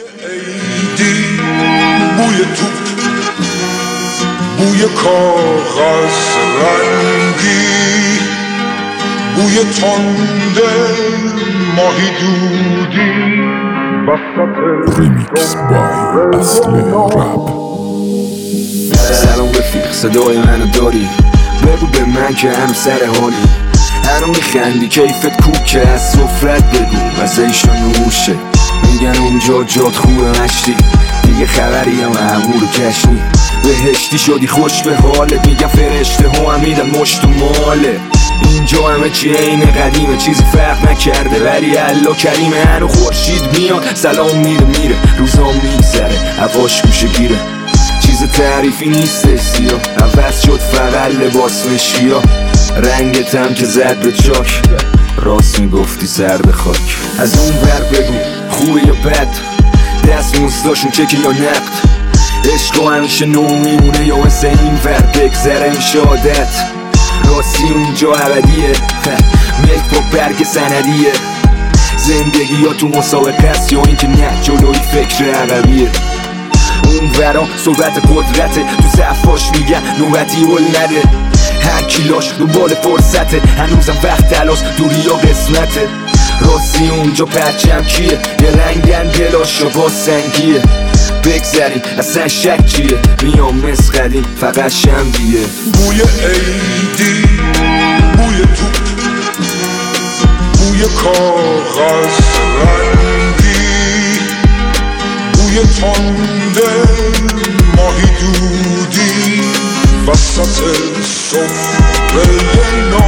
عیدی، بوی توپ، بوی کاغذ رنگی، بوی تنده ماهی دودی وسط ریمیکس بای اصل رپ. سلام رفیق، صدای منو داری؟ بگو به من که هم سر حالی. هنو میخندی کیفت کوکه، از سفرت بگو مزه‌ش نوشه. میگن اونجا جات خوبه مشتی، دیگه خبری هم امور کشنی. بهشتی شدی خوش به حالت، میگن فرشته ها هم میدن مشت و ماله. اینجا همه چی عین قدیمه، چیزی فرق نکرده ولی الله کریمه. هنو خورشید میاد سلام میده میره، روزا میگذره هواش گوشه گیره. چیز تعریفی نیست سیاه، عوض شد فقط لباس مشکیا. رنگت هم که زد به چاک، راست میگفتی سرد خاک. از اون ور بگو خوبه یا بد، دست موزداشون چکی یا نقد. عشق همیشه نو میمونه یا مثل این ور بگذره این شادت. راستی اونجا ابدیه، ملک با برگ سندیه. زندگی یا تو مسابقه است یا این که نه جلوی فکر عقبیه. اون ورا صحبت قدرته، تو صفاش میگن نوبتی ول نده. هر کیلاش دنبال فرصته، هنوزم وقت تلاش دوری یا قسمته. راستی اونجا پرچم کیه، یه رنگن دلاشا با سنگیه. بگذریم اصلا شک چیه، میام مسقلیم فقط شنبیه. بوی عیدی، بوی توپ، بوی کاغذ رنگی، بوی تنده ماهی دودی وسط سفره نو،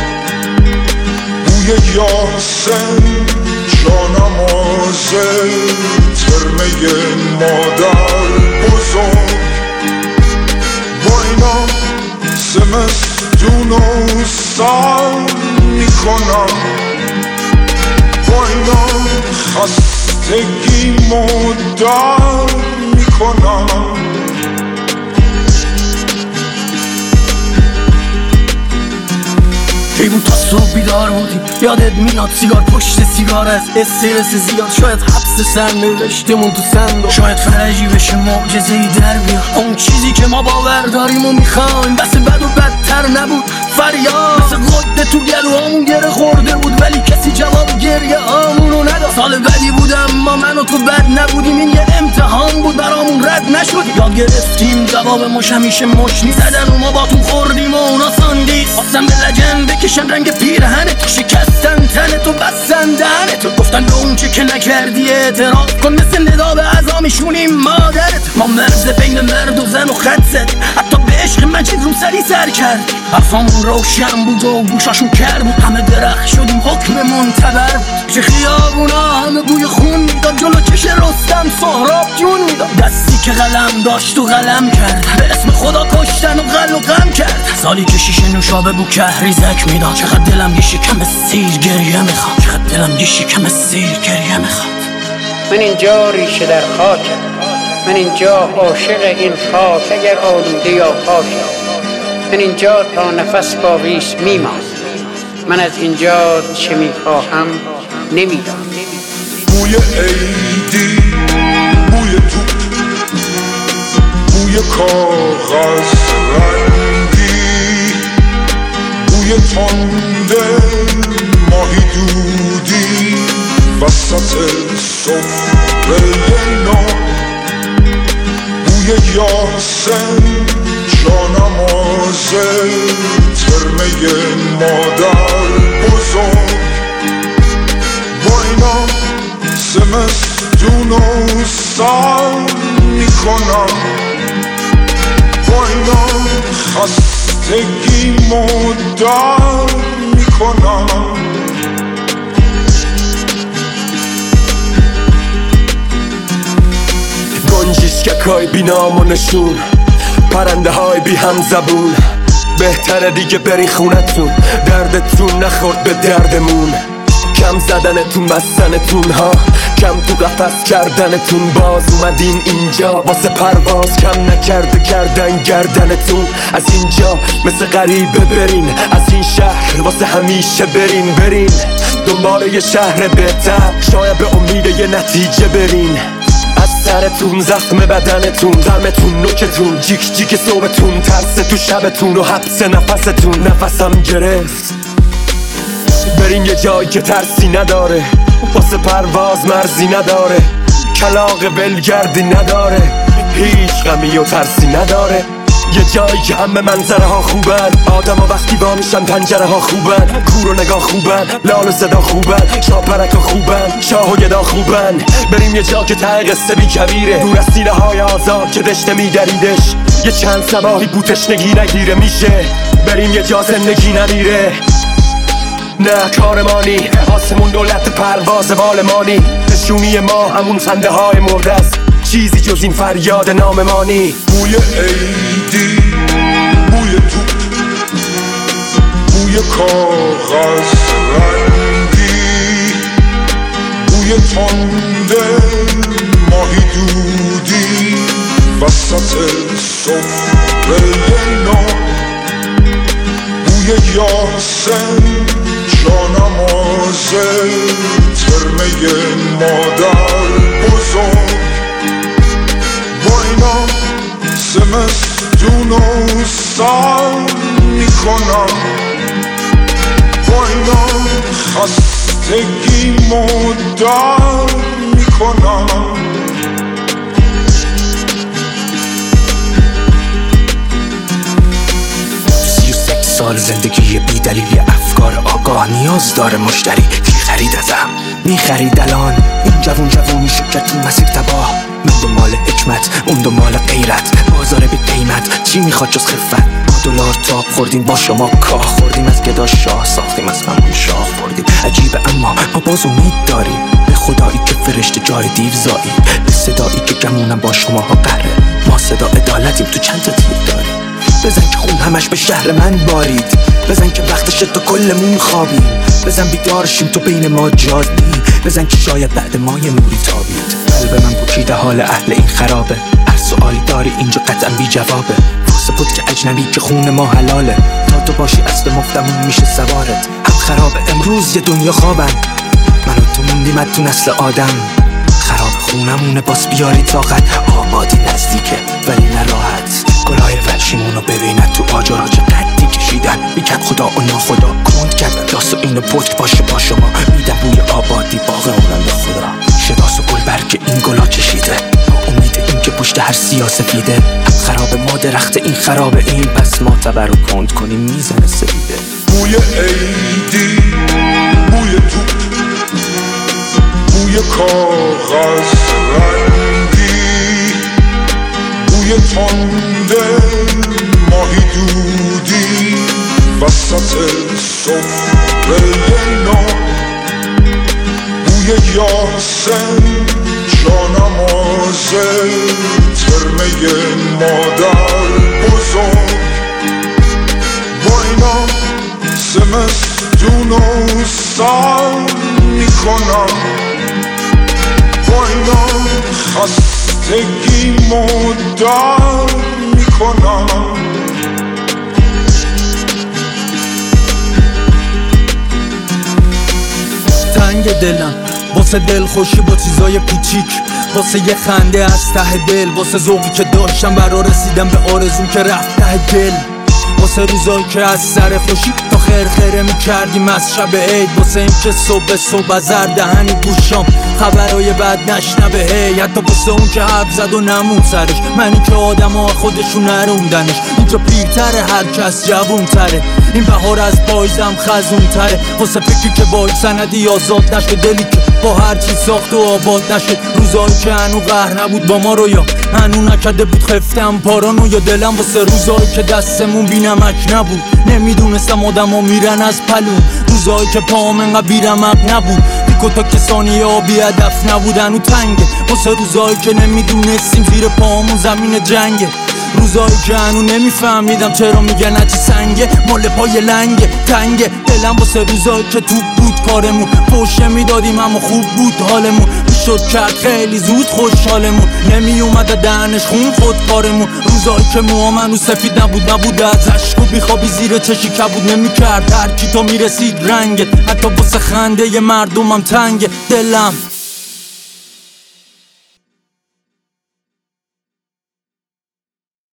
بوی یاسم جانماز ترمه مادر بزرگ. با اینا زمستون و سر میکنم، با اینا خستگی مدر میکنم. کی بود تا صبح بیدار بودیم، یادت میاد سیگار پشت سیگار از استرس زیاد. شاید حبس سرنوشتمون تو صندوق، شاید فرجی بشه معجزه‌ای در بیاد. اون چیزی که ما باور داریم و میخوایم، بس بد و بدتر نبود فریاد. مثل غده تو گلوهامون گره خورده بود ولی کسی جواب گریه آمونو نداد. سال بدی بود اما من و تو بد نبودیم، این یه امتحان بود برامون رد نشد. یاد گرفتیم جواب مش همیشه مش نیست، زدن و ما باتون خوردیم و اونا ساندیس. آسم به لجن بکشن رنگ پیرهنت، شکستن تنت و بستن دهنت. گفتن به اون چه که نکردی اعتراف کن، مثل ندا به عزا میشونیم مادرت. ما مرز بین مرد و زن و خط زد، حتی به عشق من چیز رو سری سر کرد. حرفامون روشن بود و گوشاشون کرد بود، همه درخت شدیم حکممون تبر بود. چه خیابونا همه بوی خون میداد، جلو چش رستم سهراب جون میداد. دستی که قلم داشت و قلم کرد، به اسم خدا کشتن و قل و غم کرد. سالی که شیشه نوشابه بو کهریزک میداد. چقدر دلم یه شکم سیر گریه میخواد، چقدر دلم یه شکم سیر گریه میخواد. من اینجا ریشه در خاکم، من اینجا عاشق این خاک اگر آلوده یا پاکم. من اینجا تا نفس با ریش میمانم، من از اینجا چه میخواهم نمیدانم. بوی عیدی، بوی توپ، بوی کاغذ رنگی، بوی تنده ماهی دودی وسط سفره نو، بوی یاسم جانماز ترمه مادر بزرگ. با اینا زمستون و سر میکنم، با اینا خستگی مدر میکنم. گنجیشکای بی نام و نشون، پرنده های بی هم زبون. بهتره دیگه برین خونتون، دردتون نخورد به دردمون. کم زدنتون بستنتون ها، کم تو قفس کردنتون. باز اومدین اینجا واسه پرواز، کم نکرده کردن گردنتون. از اینجا مثل غریبه برین، از این شهر واسه همیشه برین. دنبال یه شهر بهتر، شاید به امید یه نتیجه برین. سرتون، زخم بدنتون، غمتون، نوکتون، جیک جیک صبحتون، ترس تو شبتون و حبس نفستون. نفسم گرفت بریم یه جایی که ترسی نداره، واسه پرواز مرزی نداره، کلاغ ولگردی نداره، هیچ غمی و ترسی نداره. یه جایی که همه منظره ها خوبن، آدم ها وقتی وا میشن پنجره ها خوبن، کور و نگاه خوبن، لال و صدا خوبن، شاپرک ها خوبن، شاه و گدا خوبن. بریم یه جا که ته قصه بی کبیره، دور از سینه های آزاد که دشته میدریدش، یه چند صباحی بو تشنگی نگیره میشه. بریم یه جا زندگی نمیره، نه کارمانی، آسمون دولت پرواز بالمانی، نشونی ما همون خنده های مرده است، چیزی جز این فریاد ناممانی. بوی عیدی، بوی توپ، بوی کاغذ رنگی، بوی تنده ماهی دودی وسط سفره نو، بوی یاسم جانماز ترمه مادر بزرگ. با اینا زمستون و سال میکنم، با اینا خستگی مدار میکنم. 36 سال زندگی بی دلیل، افکار آگاه نیاز داره مشتری. کی خرید ازم میخرید الان، این جوونی شکل تو مسیر تباه. من دنبال حکمت، اون دنبال غیرت، بازار بی قیمت چی میخواد جز خفت. با دلار تاب خوردیم، با شما کاه خوردیم، از گدا شاه ساختیم، از همون شاه خوردیم. عجیبه اما ما باز امید داریم به خدایی که فرشته جای دیو زایی، به صدایی که گمونم با شما ها قره. ما صدا عدالتیم، تو چند تا تیر داریم. بزن که خون همش به شهر من بارید، بزن که وقتش تو کلمون خوابیم، بزن بیدارشیم تو بین ما جادی، بزن که شاید بعد ما یه نوری تابید. قلب من پوکیده حال اهل این خرابه، هر سوالی داری اینجا قطعا بی جوابه. واسه بود که اجنبی که خون ما حلاله، تا تو باشی اسب مفتمون میشه سوارت. هم خرابه امروز یه دنیا خوابن، من و تو موندیم تو نسل آدم. خراب خونمونه باز بیاری طاقت، آبادی نزدیکه ولی نه راحت. گلای وحشیمونو ببیند تو آجرها چه قدی کشیدن، میکرد خدا و ناخدا کند کردن داست و اینو پشت باشه با شما. میدم بوی آبادی باغ اونم به خدا، شداس و گل برگ این گلا چشیده، با امید این که پشت هر سیاسفیده. هم خراب ما درخت این خراب این، پس ما تبر و کند کنیم میزنه سفیده. بوی عیدی، بوی توپ، بوی کاغذ رنگی، بوی تنده ماهی دودی وسط سفره نو، بوی یاسم جانماز ترمه مادر بزرگ. با اینا زمستون و سال میکنم، با اینا خستگی مدار میکنم. تنگ دلم واسه دل خوشی با چیزای پیچیک، واسه یه خنده از ته دل، واسه ذوقی که داشتم برا رسیدم به آرزوم که رفت ته دل، واسه روزایی که از سر خوشی تا خرخره میکردیم از شب عید، واسه این که صبح از هر دهنی گوشام خبرای بد نشنبه هی، حتی واسه اون که حرف زد و نمون سرش، منی که آدم ها خودشون نروندنش. اینجا پیرتره هر کس جوون تره، این بهار از پاییزم خزون تره، واسه فکری که باید سندی آزاد نشد، دلی که با هر چی ساخت و آباد نشد، روزایی که هنو قهر نبود با ما رو، یا هنو نکرده بود خفتم پارانو، یا دلم واسه روزایی که دستمون بی نمک نبود، نمیدونستم آدم ها میرن از پلون، روزایی که پاهم انقدر بیرمق نبود، دیکو تا کسانی ها بی هدف نبودن و تنگه، واسه روزایی که نمیدونستیم زیر پاهمون زمین جنگه، روزایی که هنو نمیفهمیدم چرا میگن هرچی سنگه مال پای لنگه تنگه. دلم واسه روزایی که تو بود کارمون، پوشه میدادیم اما خوب بود حالمون، میشد کرد خیلی زود خوشحالمون، نمی اومده دهنش خون خود کارمون، روزایی که موامنو سفید نبود از عشق و بیخوابی زیر چشی کبود، نمیکرد هر کی تا میرسید رنگت، حتی واسه خنده ی مردمم تنگه دلم.